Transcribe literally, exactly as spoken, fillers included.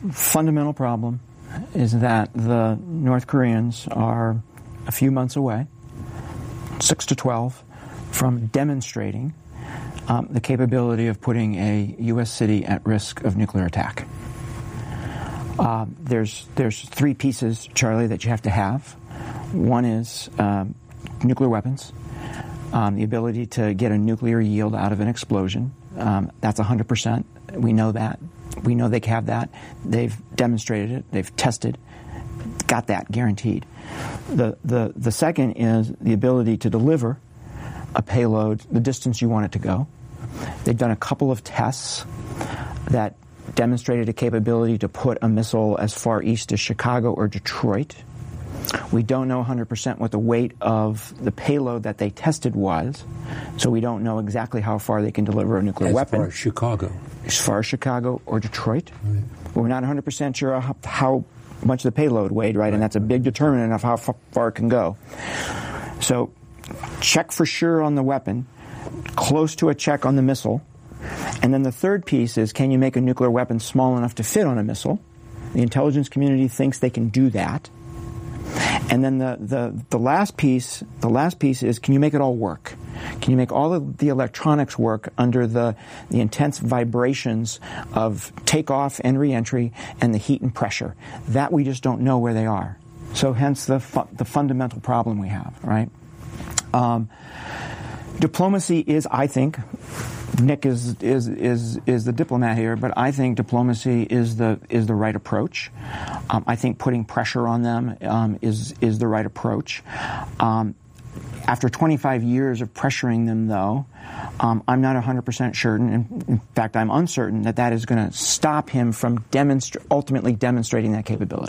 fundamental problem is that the North Koreans are a few months away, six to twelve, from demonstrating um, the capability of putting a U S city at risk of nuclear attack. Uh, there's there's three pieces, Charlie, that you have to have. One is um, nuclear weapons, um, the ability to get a nuclear yield out of an explosion. Um, that's one hundred percent. We know that. We know they have that. They've demonstrated it. They've tested. Got that guaranteed. The the the second is the ability to deliver a payload the distance you want it to go. They've done a couple of tests that demonstrated a capability to put a missile as far east as Chicago or Detroit. We don't know one hundred percent what the weight of the payload that they tested was, so we don't know exactly how far they can deliver a nuclear as weapon. As far as Chicago. As far as Chicago or Detroit. Right. We're not one hundred percent sure how, how much the payload weighed, right? right? And that's a big determinant of how far it can go. So check for sure on the weapon, close to a check on the missile. And then the third piece is, can you make a nuclear weapon small enough to fit on a missile? The intelligence community thinks they can do that. And then the, the, the last piece, the last piece is, can you make it all work? Can you make all of the electronics work under the, the intense vibrations of takeoff and reentry and the heat and pressure? That we just don't know where they are. So hence the fu- the fundamental problem we have, right? Um, diplomacy is, I think, Nick is is is is the diplomat here, but I think diplomacy is the is the right approach. Um, I think putting pressure on them um, is is the right approach. Um, after twenty-five years of pressuring them, though, um, I'm not one hundred percent certain. In, in fact, I'm uncertain that that is going to stop him from demonstra- ultimately demonstrating that capability.